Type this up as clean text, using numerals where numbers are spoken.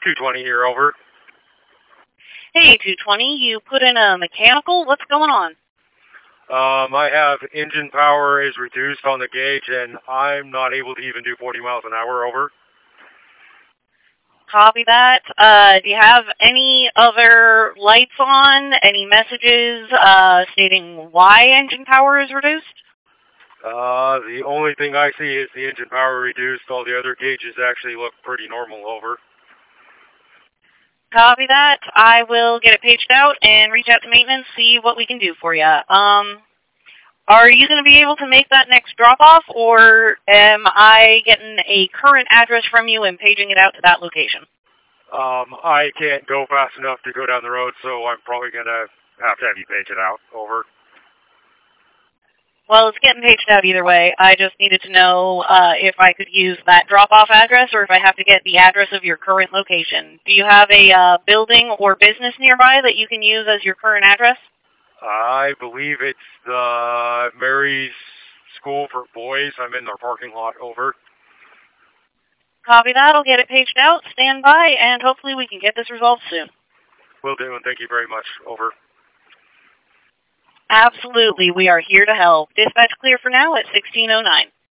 220 here, over. Hey, 220, you put in a mechanical? What's going on? I have engine power is reduced on the gauge, and I'm not able to even do 40 miles an hour, over. Copy that. Do you have any other lights on? Any messages stating why engine power is reduced? The only thing I see is the engine power reduced. All the other gauges actually look pretty normal, over. Copy that. I will get it paged out and reach out to maintenance, see what we can do for you. Are you going to be able to make that next drop-off, or am I getting a current address from you and paging it out to that location? I can't go fast enough to go down the road, so I'm probably going to have you page it out, over. Well, it's getting paged out either way. I just needed to know if I could use that drop-off address or if I have to get the address of your current location. Do you have a building or business nearby that you can use as your current address? I believe it's the Mary's School for Boys. I'm in their parking lot, over. Copy that. I'll get it paged out. Stand by, and hopefully we can get this resolved soon. Will do, and thank you very much, over. Absolutely. We are here to help. Dispatch clear for now at 1609.